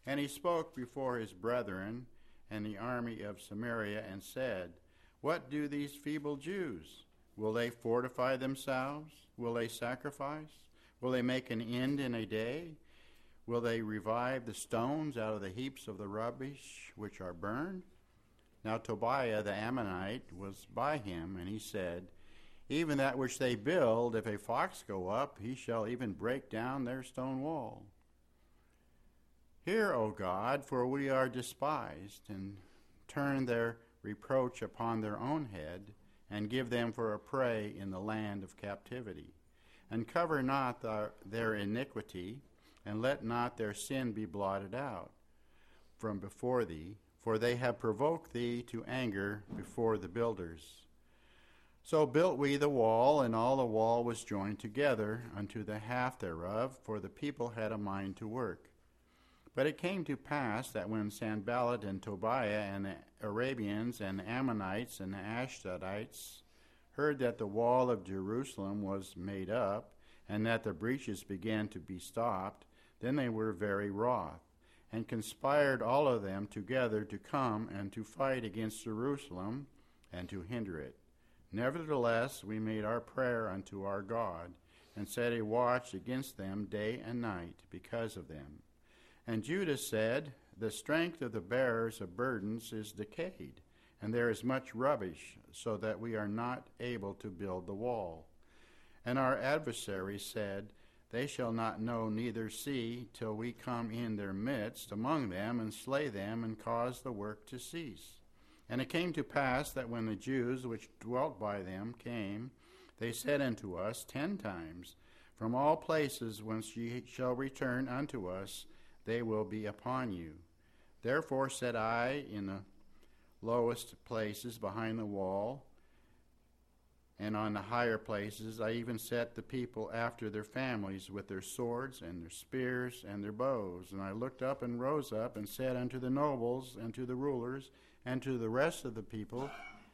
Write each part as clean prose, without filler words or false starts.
And he spoke before his brethren and the army of Samaria and said, What do these feeble Jews? Will they fortify themselves? Will they sacrifice? Will they make an end in a day? Will they revive the stones out of the heaps of the rubbish which are burned? Now Tobiah the Ammonite was by him, and he said, Even that which they build, if a fox go up, he shall even break down their stone wall. Hear, O God, for we are despised, and turn their reproach upon their own head, and give them for a prey in the land of captivity. And cover not their iniquity, and let not their sin be blotted out from before thee, for they have provoked thee to anger before the builders. So built we the wall, and all the wall was joined together unto the half thereof, for the people had a mind to work. But it came to pass that when Sanballat and Tobiah and the Arabians and the Ammonites and the Ashdodites heard that the wall of Jerusalem was made up, and that the breaches began to be stopped, then they were very wroth, and conspired all of them together to come and to fight against Jerusalem, and to hinder it. Nevertheless, we made our prayer unto our God, and set a watch against them day and night because of them. And Judah said, The strength of the bearers of burdens is decayed, and there is much rubbish, so that we are not able to build the wall. And our adversaries said, They shall not know neither see till we come in their midst among them, and slay them, and cause the work to cease. And it came to pass that when the Jews which dwelt by them came, they said unto us 10 times, From all places whence ye shall return unto us, they will be upon you. Therefore said I, in the lowest places behind the wall, and on the higher places I even set the people after their families with their swords and their spears and their bows. And I looked up and rose up and said unto the nobles and to the rulers and to the rest of the people,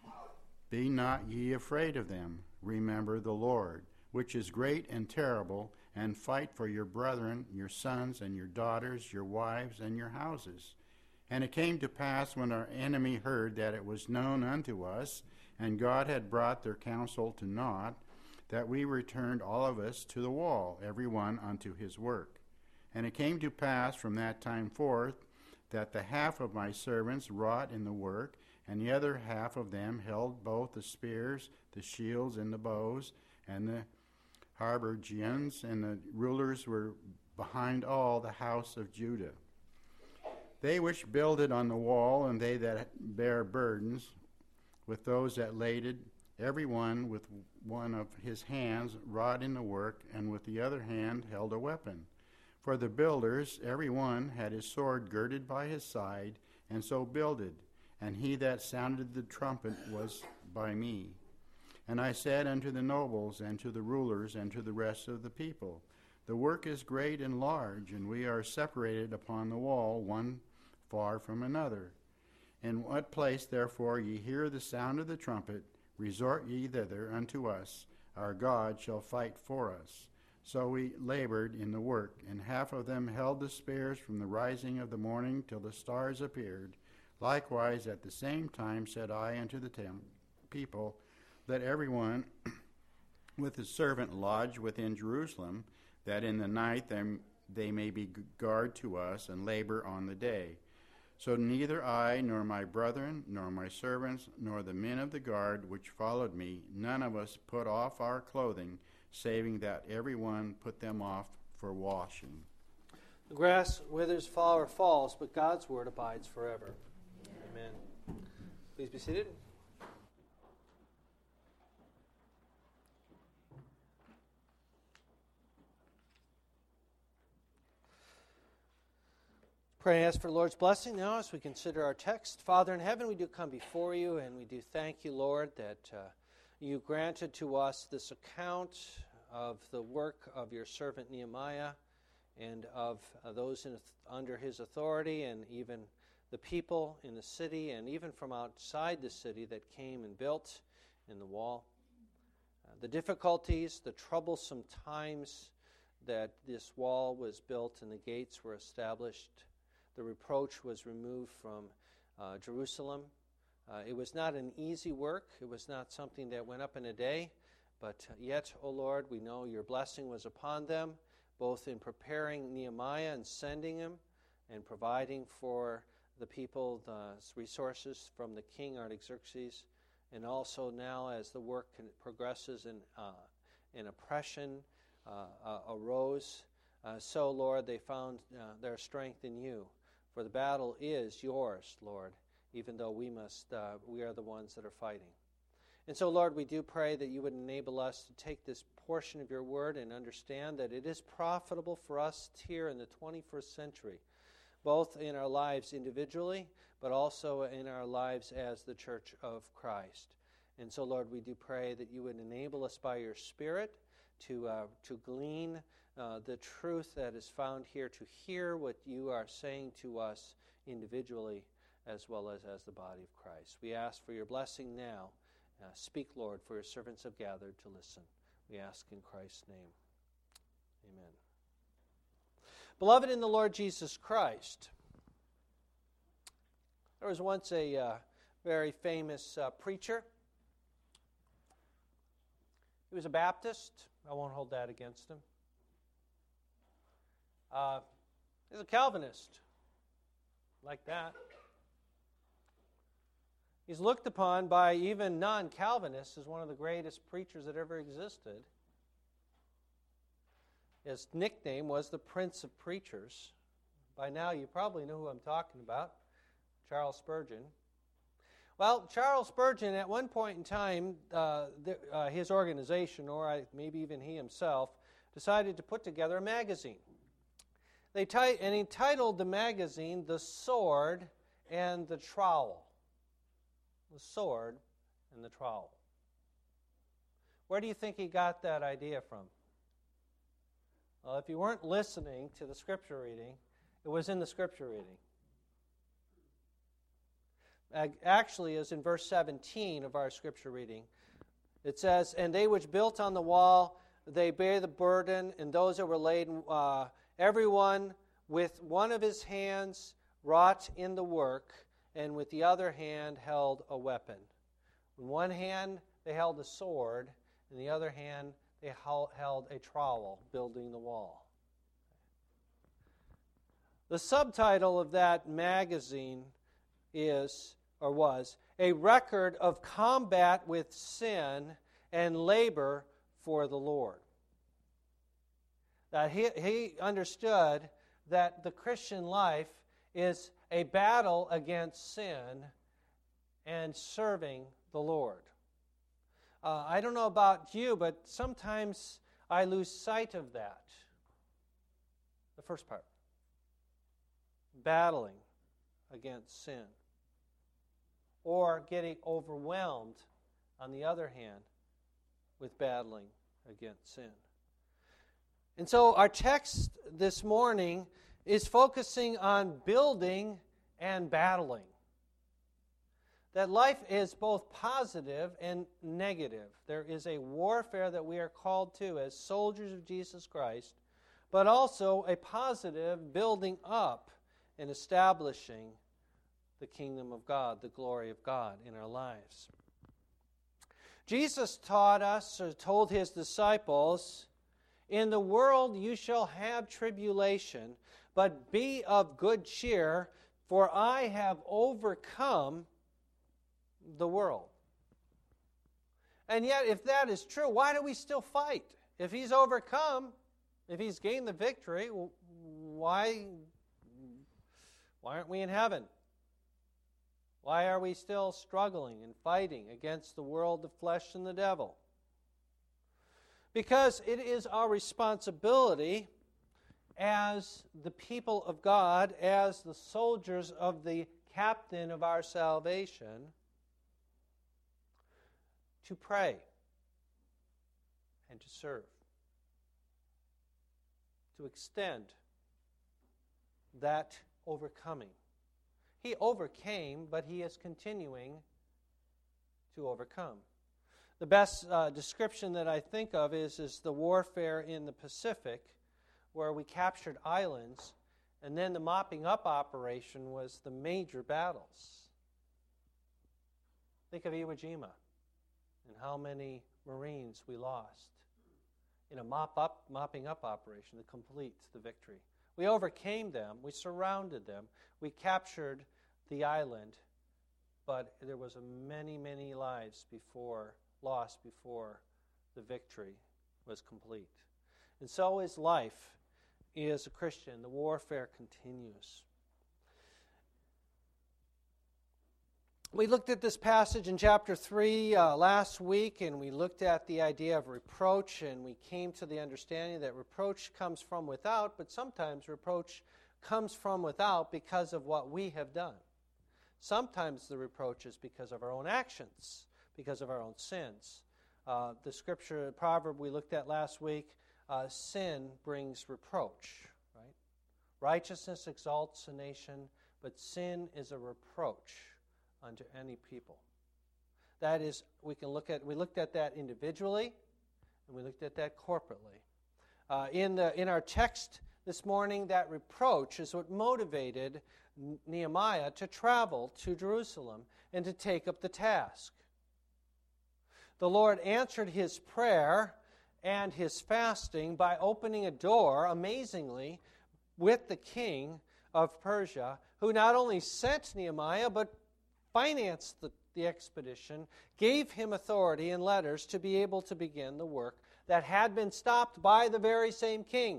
Be not ye afraid of them. Remember the Lord, which is great and terrible, and fight for your brethren, your sons and your daughters, your wives and your houses. And it came to pass when our enemy heard that it was known unto us, and God had brought their counsel to naught, that we returned all of us to the wall, every one unto his work. And it came to pass from that time forth, that the half of my servants wrought in the work, and the other half of them held both the spears, the shields, and the bows, and the habergeons, and the rulers were behind all the house of Judah. They which builded on the wall, and they that bare burdens, with those that laded, every one with one of his hands wrought in the work, and with the other hand held a weapon. For the builders, every one had his sword girded by his side, and so builded, and he that sounded the trumpet was by me. And I said unto the nobles, and to the rulers, and to the rest of the people, The work is great and large, and we are separated upon the wall, one far from another. In what place, therefore, ye hear the sound of the trumpet, resort ye thither unto us. Our God shall fight for us. So we labored in the work, and half of them held the spears from the rising of the morning till the stars appeared. Likewise, at the same time said I unto the people, Let every one with his servant lodge within Jerusalem, that in the night they may be guard to us, and labor on the day. So neither I, nor my brethren, nor my servants, nor the men of the guard which followed me, none of us put off our clothing, saving that every one put them off for washing. The grass withers, flower falls, but God's word abides forever. Amen. Please be seated. Pray and ask for the Lord's blessing now as we consider our text. Father in heaven, we do come before you, and we do thank you, Lord, that you granted to us this account of the work of your servant Nehemiah and of those under his authority, and even the people in the city, and even from outside the city that came and built in the wall. The difficulties, the troublesome times that this wall was built and the gates were established. the reproach was removed from Jerusalem. It was not an easy work. It was not something that went up in a day. But yet, O Lord, we know your blessing was upon them, both in preparing Nehemiah and sending him, and providing for the people the resources from the king Artaxerxes, and also now as the work progresses and oppression arose, so, Lord, they found their strength in you. For the battle is yours, Lord, even though we are the ones that are fighting. And so, Lord, we do pray that you would enable us to take this portion of your word and understand that it is profitable for us here in the 21st century, both in our lives individually, but also in our lives as the Church of Christ. And so, Lord, we do pray that you would enable us by your Spirit to glean the truth that is found here, to hear what you are saying to us individually as well as the body of Christ. We ask for your blessing now. Speak, Lord, for your servants have gathered to listen. We ask in Christ's name. Amen. Beloved in the Lord Jesus Christ, there was once a very famous preacher. He was a Baptist. I won't hold that against him. He's a Calvinist, like that. He's looked upon by even non-Calvinists as one of the greatest preachers that ever existed. His nickname was the Prince of Preachers. By now you probably know who I'm talking about, Charles Spurgeon. Well, Charles Spurgeon, at one point in time, his organization, or maybe even he himself, decided to put together a magazine. He titled the magazine The Sword and the Trowel. The Sword and the Trowel. Where do you think he got that idea from? Well, if you weren't listening to the scripture reading, it was in the scripture reading. Actually, is in verse 17 of our scripture reading. It says, "And they which built on the wall, they bare the burden, and those that were laden, everyone with one of his hands wrought in the work, and with the other hand held a weapon." In one hand they held a sword, in the other hand they held a trowel, building the wall. The subtitle of that magazine was a record of combat with sin and labor for the Lord. That he understood that the Christian life is a battle against sin and serving the Lord. I don't know about you, but sometimes I lose sight of that. The first part. Battling against sin. Or getting overwhelmed, on the other hand, with battling against sin. And so our text this morning is focusing on building and battling. That life is both positive and negative. There is a warfare that we are called to as soldiers of Jesus Christ, but also a positive building up and establishing the kingdom of God, the glory of God in our lives. Jesus taught us, or told his disciples, "In the world you shall have tribulation, but be of good cheer, for I have overcome the world." And yet, if that is true, why do we still fight? If he's overcome, if he's gained the victory, why aren't we in heaven? Why are we still struggling and fighting against the world, the flesh, and the devil? Because it is our responsibility as the people of God, as the soldiers of the captain of our salvation, to pray and to serve, to extend that overcoming. He overcame, but he is continuing to overcome. The best description that I think of is the warfare in the Pacific, where we captured islands, And then the mopping up operation was the major battles. Think of Iwo Jima and how many Marines we lost in a mopping up operation to complete the victory. We overcame them. We surrounded them. We captured the island. But there was many, many lives lost before the victory was complete. And so is life as a Christian. The warfare continues. We looked at this passage in chapter 3 last week, and we looked at the idea of reproach, and we came to the understanding that reproach comes from without, but sometimes reproach comes from without because of what we have done. Sometimes the reproach is because of our own actions, because of our own sins. The scripture, proverb we looked at last week, sin brings reproach, right? Righteousness exalts a nation, but sin is a reproach unto any people. That is, we looked at that individually, and we looked at that corporately. In our text this morning, that reproach is what motivated Nehemiah to travel to Jerusalem and to take up the task. The Lord answered his prayer and his fasting by opening a door, amazingly, with the king of Persia, who not only sent Nehemiah, but financed the expedition, gave him authority and letters to be able to begin the work that had been stopped by the very same king.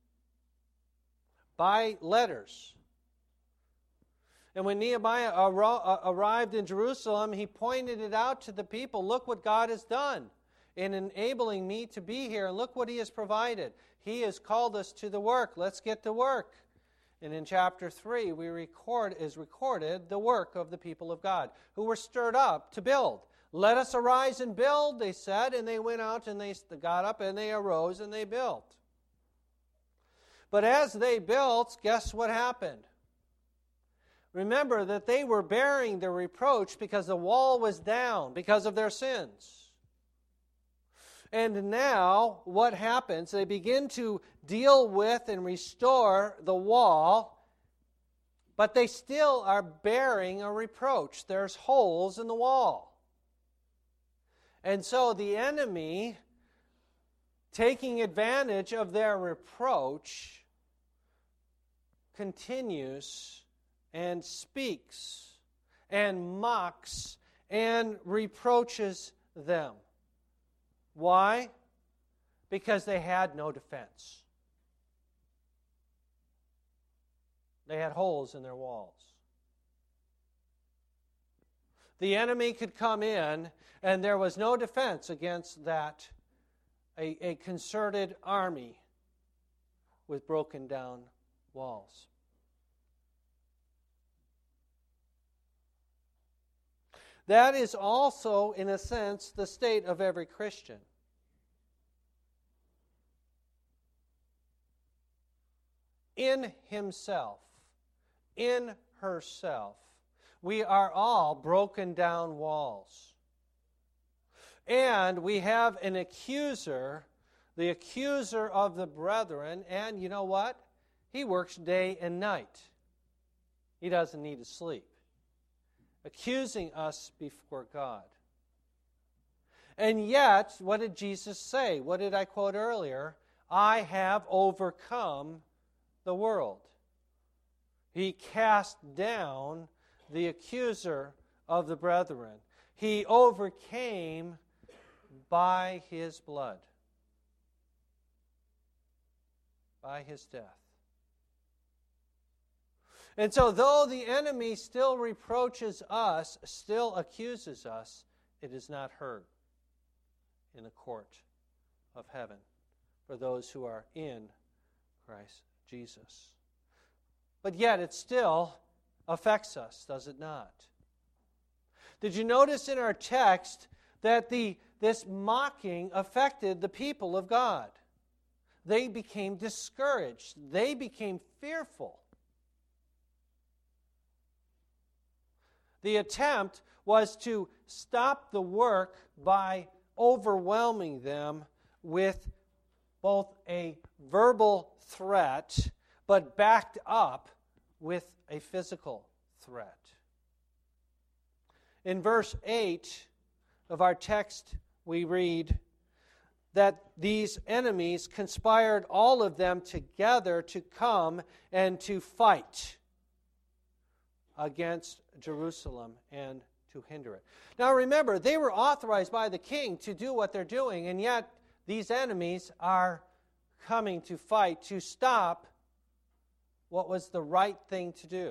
By letters. And when Nehemiah arrived in Jerusalem, he pointed it out to the people. Look what God has done in enabling me to be here. And look what he has provided. He has called us to the work. Let's get to work. And in chapter 3, is recorded the work of the people of God, who were stirred up to build. Let us arise and build, they said, and they went out and they got up and they arose and they built. But as they built, guess what happened? Remember that they were bearing the reproach because the wall was down because of their sins. And now, what happens? They begin to deal with and restore the wall, but they still are bearing a reproach. There's holes in the wall. And so the enemy, taking advantage of their reproach, continues and speaks and mocks and reproaches them. Why? Because they had no defense. They had holes in their walls. The enemy could come in, and there was no defense against that, a concerted army with broken down walls. That is also, in a sense, the state of every Christian. In himself, in herself, we are all broken down walls. And we have an accuser, the accuser of the brethren, and you know what? He works day and night. He doesn't need to sleep. Accusing us before God. And yet, what did Jesus say? What did I quote earlier? I have overcome the world. He cast down the accuser of the brethren. He overcame by his blood, by his death. And so though the enemy still reproaches us, still accuses us, it is not heard in the court of heaven for those who are in Christ Jesus. But yet it still affects us, does it not? Did you notice in our text that this mocking affected the people of God? They became discouraged. They became fearful. The attempt was to stop the work by overwhelming them with both a verbal threat, but backed up with a physical threat. In verse 8 of our text, we read that these enemies conspired, all of them together, to come and to fight against Jerusalem and to hinder it. Now remember, they were authorized by the king to do what they're doing, and yet these enemies are coming to fight, to stop what was the right thing to do.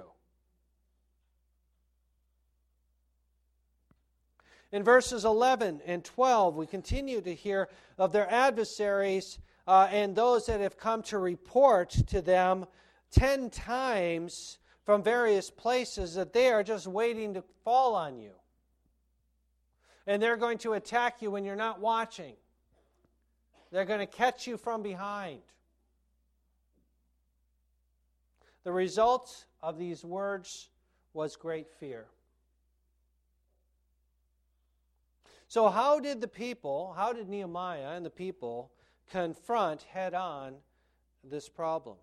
In verses 11 and 12, we continue to hear of their adversaries and those that have come to report to them 10 times from various places that they are just waiting to fall on you. And they're going to attack you when you're not watching. They're going to catch you from behind. The result of these words was great fear. So how did Nehemiah and the people confront head-on this problem?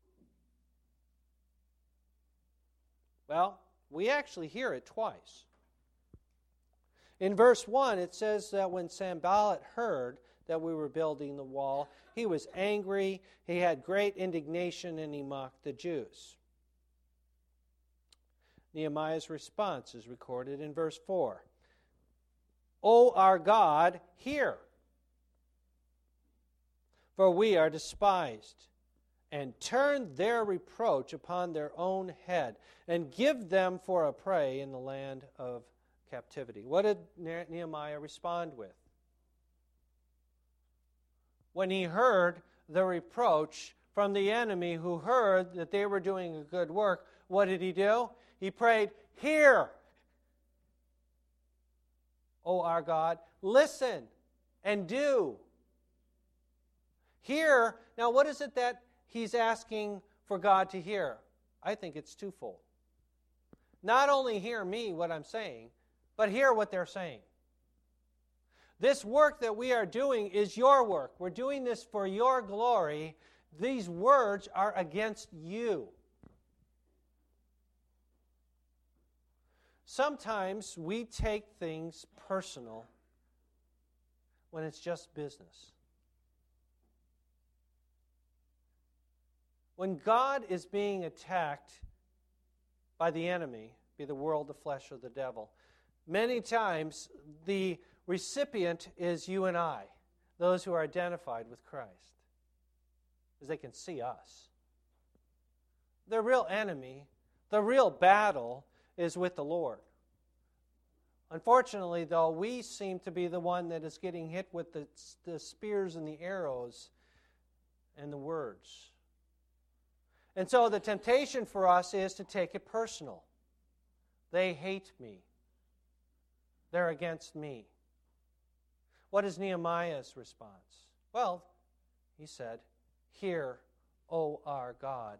Well, we actually hear it twice. In verse 1, it says that when Sanballat heard that we were building the wall, he was angry, he had great indignation, and he mocked the Jews. Nehemiah's response is recorded in verse 4. O our God, hear, for we are despised, and turn their reproach upon their own head, and give them for a prey in the land of captivity. What did Nehemiah respond with? When he heard the reproach from the enemy who heard that they were doing a good work, what did he do? He prayed, hear, O our God, listen and do. Hear. Now, what is it that he's asking for God to hear? I think it's twofold. Not only hear me, what I'm saying, but hear what they're saying. This work that we are doing is your work. We're doing this for your glory. These words are against you. Sometimes we take things personal when it's just business. When God is being attacked by the enemy, be the world, the flesh, or the devil, many times the recipient is you and I, those who are identified with Christ, because they can see us. The real enemy, the real battle, is with the Lord. Unfortunately, though, we seem to be the one that is getting hit with the spears and the arrows and the words. And so the temptation for us is to take it personal. They hate me. They're against me. What is Nehemiah's response? Well, he said, hear, O our God.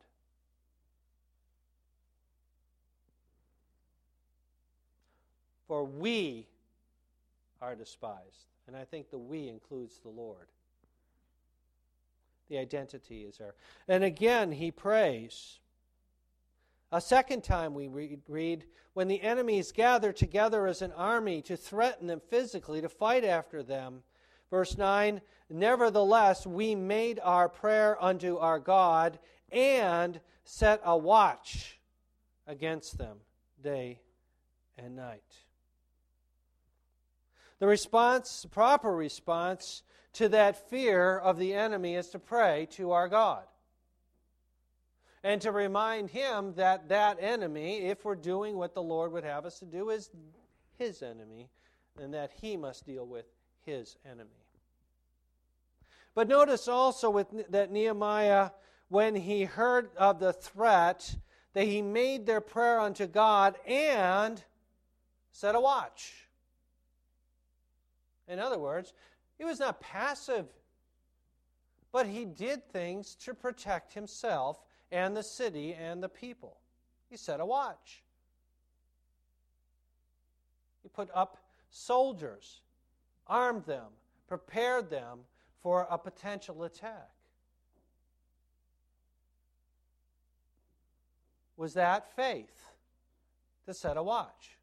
For we are despised. And I think the we includes the Lord. The identity is there. And again, he prays. A second time we read, when the enemies gather together as an army to threaten them physically, to fight after them. Verse 9, nevertheless, we made our prayer unto our God and set a watch against them day and night. The proper response to that fear of the enemy is to pray to our God. And to remind him that that enemy, if we're doing what the Lord would have us to do, is his enemy, and that he must deal with his enemy. But notice also that Nehemiah, when he heard of the threat, that he made their prayer unto God and set a watch. In other words, he was not passive, but he did things to protect himself and the city and the people. He set a watch. He put up soldiers, armed them, prepared them for a potential attack. Was that faith to set a watch?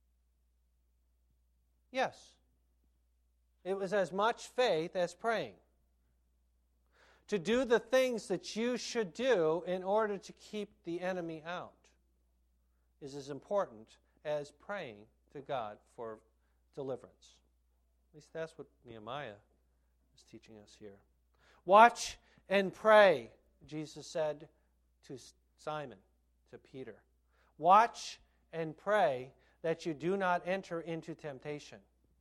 Yes. It was as much faith as praying. To do the things that you should do in order to keep the enemy out is as important as praying to God for deliverance. At least that's what Nehemiah is teaching us here. Watch and pray, Jesus said to Simon, to Peter. Watch and pray that you do not enter into temptation.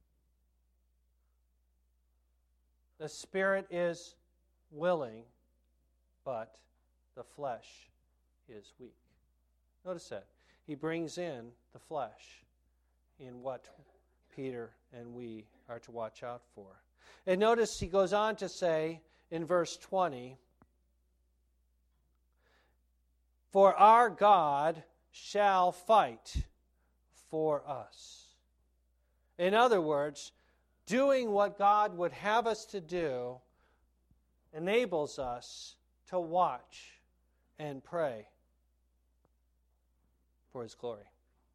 The spirit is willing, but the flesh is weak. Notice that. He brings in the flesh in what Peter and we are to watch out for. And notice he goes on to say in verse 20, "For our God shall fight for us." In other words, doing what God would have us to do enables us to watch and pray for His glory.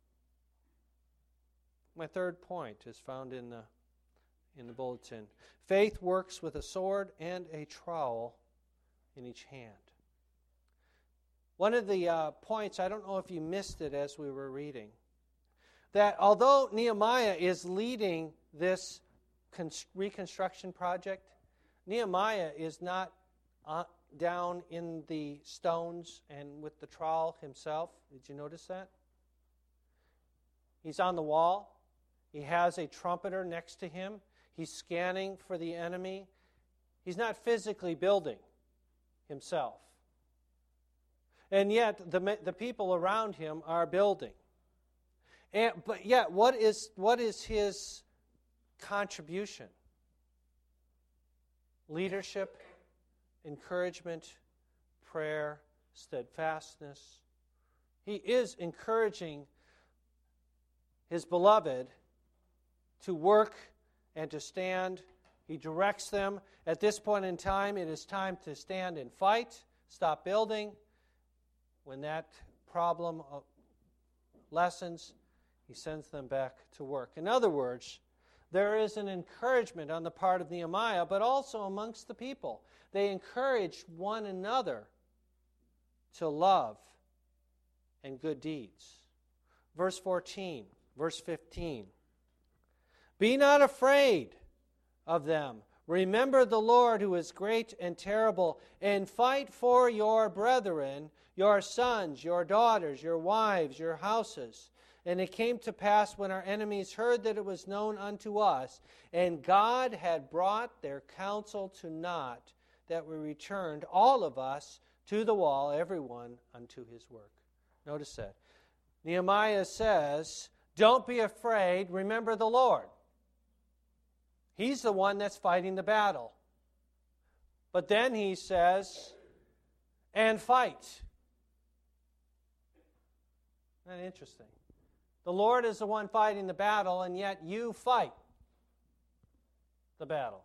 My third point is found in the bulletin. Faith works with a sword and a trowel in each hand. One of the points, I don't know if you missed it as we were reading, that although Nehemiah is leading this reconstruction project, Nehemiah is not down in the stones and with the trowel himself. Did you notice that? He's on the wall. He has a trumpeter next to him. He's scanning for the enemy. He's not physically building himself. And yet the people around him are building. But yet, what is his contribution? Leadership, encouragement, prayer, steadfastness. He is encouraging his beloved to work and to stand. He directs them. At this point in time, it is time to stand and fight, stop building. When that problem lessens, he sends them back to work. In other words, there is an encouragement on the part of Nehemiah, but also amongst the people. They encouraged one another to love and good deeds. Verse 14, verse 15. "Be not afraid of them. Remember the Lord who is great and terrible, and fight for your brethren, your sons, your daughters, your wives, your houses. And it came to pass when our enemies heard that it was known unto us, and God had brought their counsel to naught, that we returned, all of us, to the wall, every one unto his work." Notice that. Nehemiah says, don't be afraid, remember the Lord. He's the one that's fighting the battle. But then he says, and fight. Isn't that interesting? The Lord is the one fighting the battle, and yet you fight the battle.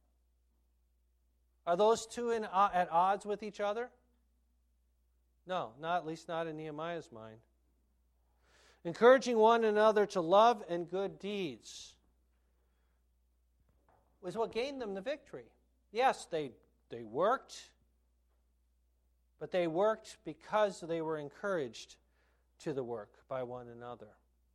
Are those two at odds with each other? No, at least not in Nehemiah's mind. Encouraging one another to love and good deeds was what gained them the victory. Yes, they worked, but they worked because they were encouraged to the work by one another.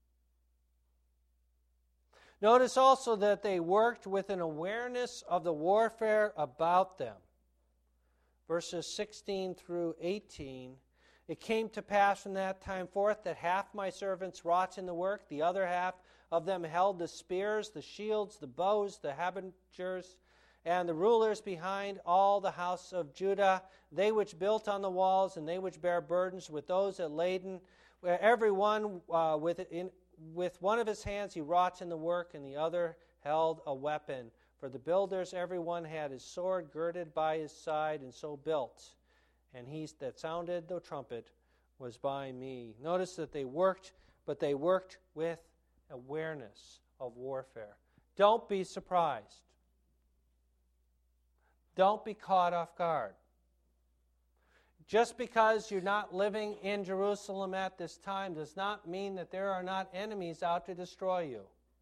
Notice also that they worked with an awareness of the warfare about them. Verses 16 through 18, "It came to pass from that time forth that half my servants wrought in the work, the other half of them held the spears, the shields, the bows, the habingers, and the rulers behind all the house of Judah, they which built on the walls, and they which bare burdens with those that laden, where every one with one of his hands he wrought in the work, and the other held a weapon. For the builders, every one had his sword girded by his side, and so built. And he that sounded the trumpet was by me." Notice that they worked, but they worked with awareness of warfare. Don't be surprised. Don't be caught off guard. Just because you're not living in Jerusalem at this time does not mean that there are not enemies out to destroy you.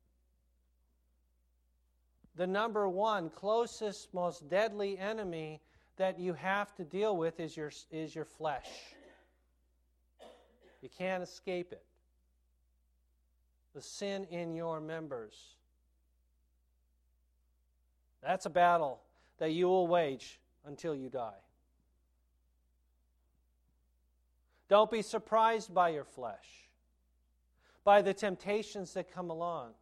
The number one, closest, most deadly enemy that you have to deal with is your flesh. You can't escape it. The sin in your members. That's a battle that you will wage until you die. Don't be surprised by your flesh, by the temptations that come along.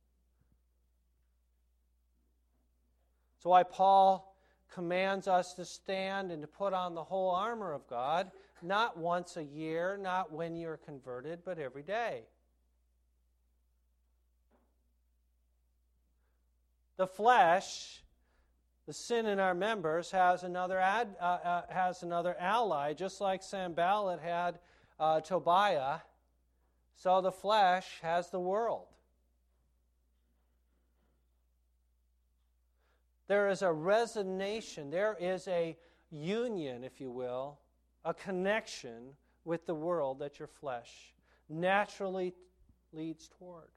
That's why Paul commands us to stand and to put on the whole armor of God, not once a year, not when you're converted, but every day. The flesh, the sin in our members, has another ally, just like Sanballat had Tobiah. So the flesh has the world. There is a resonation, there is a union, if you will, a connection with the world that your flesh naturally leads toward.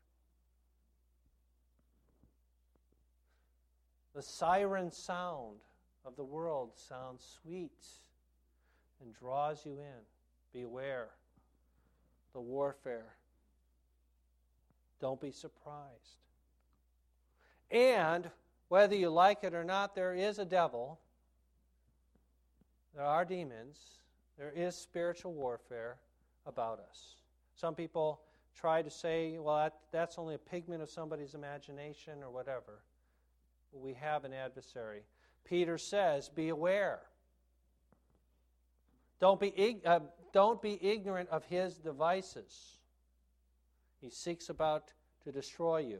The siren sound of the world sounds sweet and draws you in. Beware the warfare. Don't be surprised. And whether you like it or not, there is a devil. There are demons. There is spiritual warfare about us. Some people try to say, well, that's only a pigment of somebody's imagination or whatever. We have an adversary. Peter says, be aware. Don't be ignorant of his devices. He seeks about to destroy you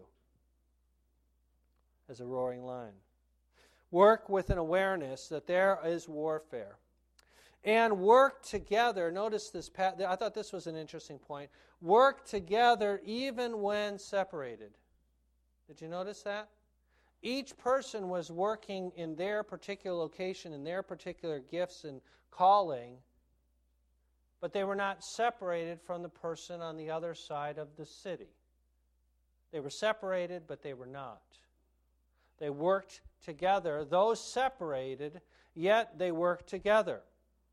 as a roaring lion. Work with an awareness that there is warfare. And work together. Notice this. I thought this was an interesting point. Work together even when separated. Did you notice that? Each person was working in their particular location, in their particular gifts and calling, but they were not separated from the person on the other side of the city. They were separated, but they were not. They worked together. Those separated, yet they worked together.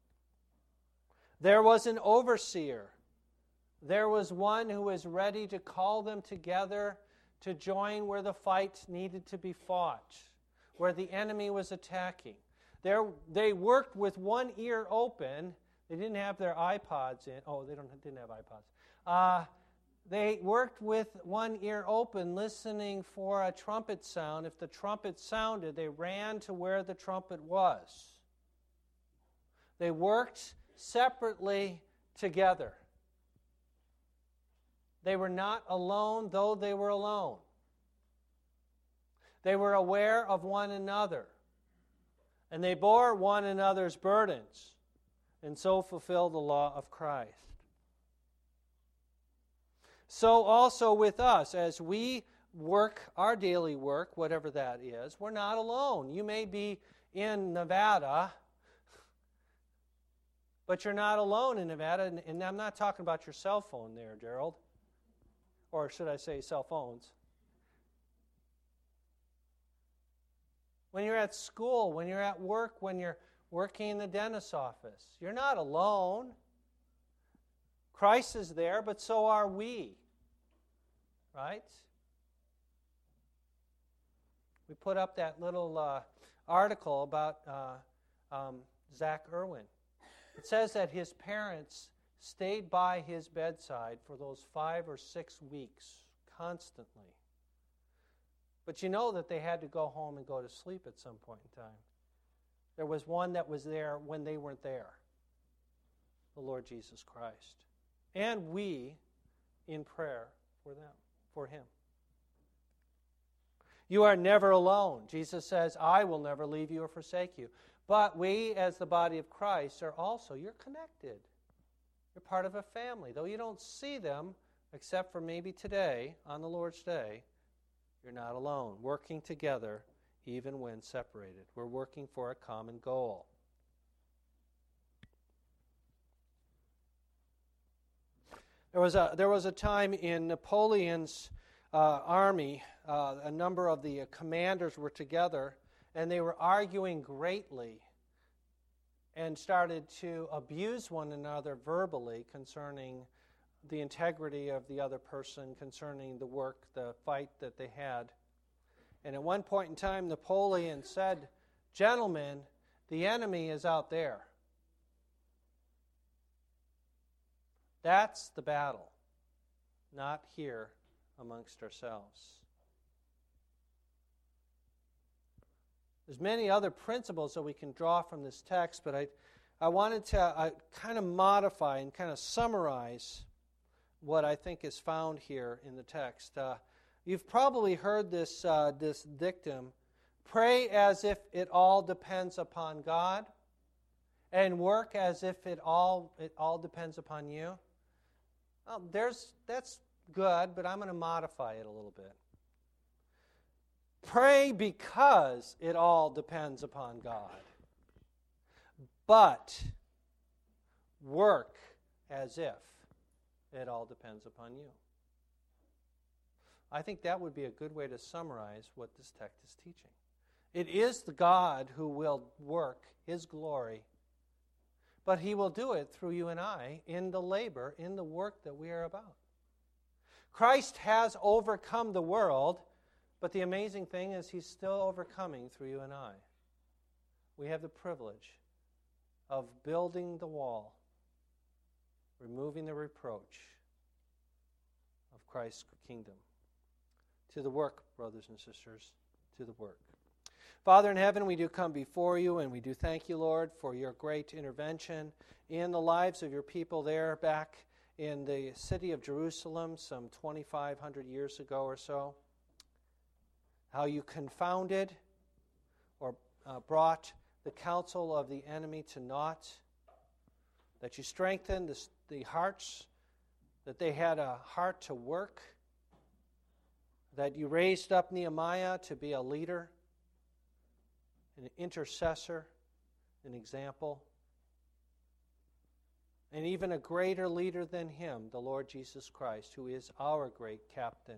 There was an overseer. There was one who was ready to call them together to join where the fight needed to be fought, where the enemy was attacking. They worked with one ear open. They didn't have their iPods in. Oh, didn't have iPods. They worked with one ear open, listening for a trumpet sound. If the trumpet sounded, they ran to where the trumpet was. They worked separately together. They were not alone, though they were alone. They were aware of one another, and they bore one another's burdens, and so fulfilled the law of Christ. So also with us, as we work our daily work, whatever that is, we're not alone. You may be in Nevada, but you're not alone in Nevada, and I'm not talking about your cell phone there, Gerald. Or should I say cell phones? When you're at school, when you're at work, when you're working in the dentist's office, you're not alone. Christ is there, but so are we. Right? We put up that little article about Zach Irwin. It says that his parents stayed by his bedside for those 5 or 6 weeks constantly. But you know that they had to go home and go to sleep at some point in time. There was one that was there when they weren't there, the Lord Jesus Christ. And we in prayer for them, for him. You are never alone. Jesus says, I will never leave you or forsake you. But we, as the body of Christ, are also, you're connected. You're part of a family. Though you don't see them, except for maybe today, on the Lord's Day, you're not alone. Working together, even when separated. We're working for a common goal. There was a time in Napoleon's army, a number of the commanders were together, and they were arguing greatly and started to abuse one another verbally concerning the integrity of the other person, concerning the work, the fight that they had. And at one point in time, Napoleon said, "Gentlemen, the enemy is out there. That's the battle, not here amongst ourselves." There's many other principles that we can draw from this text, but I wanted to kind of modify and kind of summarize what I think is found here in the text. You've probably heard this dictum: pray as if it all depends upon God, and work as if it all depends upon you. Well, that's good, but I'm going to modify it a little bit. Pray because it all depends upon God, but work as if it all depends upon you. I think that would be a good way to summarize what this text is teaching. It is the God who will work His glory, but He will do it through you and I in the labor, in the work that we are about. Christ has overcome the world, but the amazing thing is He's still overcoming through you and I. We have the privilege of building the wall, removing the reproach of Christ's kingdom. To the work, brothers and sisters, to the work. Father in heaven, we do come before you, and we do thank you, Lord, for your great intervention in the lives of your people there back in the city of Jerusalem some 2,500 years ago or so. How you confounded or brought the counsel of the enemy to naught, that you strengthened the hearts, that they had a heart to work, that you raised up Nehemiah to be a leader, an intercessor, an example, and even a greater leader than him, the Lord Jesus Christ, who is our great captain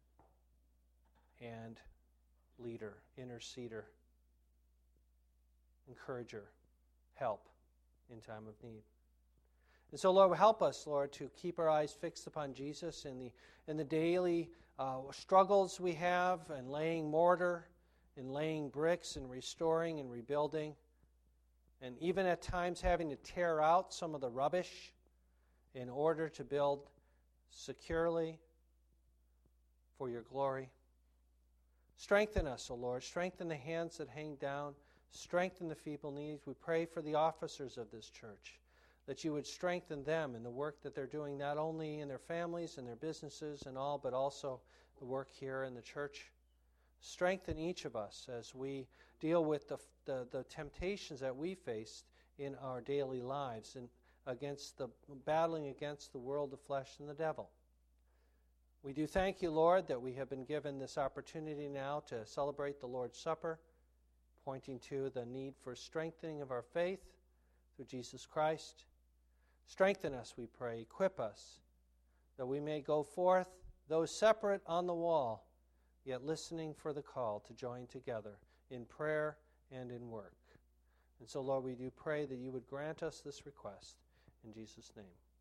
and leader, interceder, encourager, help in time of need. And so, Lord, help us, Lord, to keep our eyes fixed upon Jesus in the daily struggles we have, and laying mortar, and laying bricks, and restoring and rebuilding, and even at times having to tear out some of the rubbish in order to build securely for your glory. Strengthen us, O Lord. Strengthen the hands that hang down. Strengthen the feeble knees. We pray for the officers of this church, that you would strengthen them in the work that they're doing, not only in their families and their businesses and all, but also the work here in the church. Strengthen each of us as we deal with the temptations that we face in our daily lives and battling against the world of flesh and the devil. We do thank you, Lord, that we have been given this opportunity now to celebrate the Lord's Supper, pointing to the need for strengthening of our faith through Jesus Christ. Strengthen us, we pray. Equip us, that we may go forth, though separate on the wall, yet listening for the call to join together in prayer and in work. And so, Lord, we do pray that you would grant us this request. In Jesus' name.